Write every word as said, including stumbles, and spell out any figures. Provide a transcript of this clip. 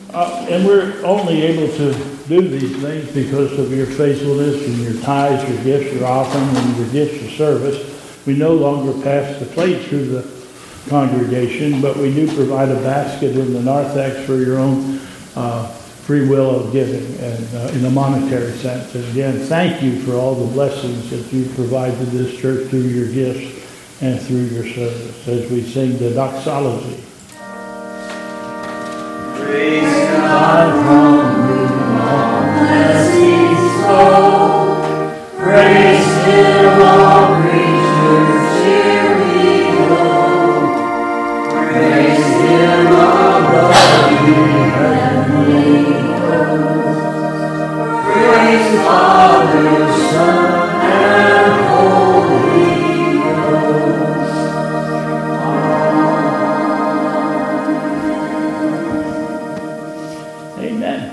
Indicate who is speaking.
Speaker 1: Uh, and we're only able to do these things because of your faithfulness and your tithes, your gifts, your offering, and your gifts of service. We no longer pass the plate through the congregation, but we do provide a basket in the narthex for your own uh, free will of giving and uh, in a monetary sense. And again, thank you for all the blessings that you provide to this church through your gifts and through your service as we sing the doxology.
Speaker 2: Praise God from whom all blessings flow. Praise Him, all creatures cheerly go. Praise Him above the heavenly hosts. Praise Father, Son, and Holy Ghost.
Speaker 1: Amen.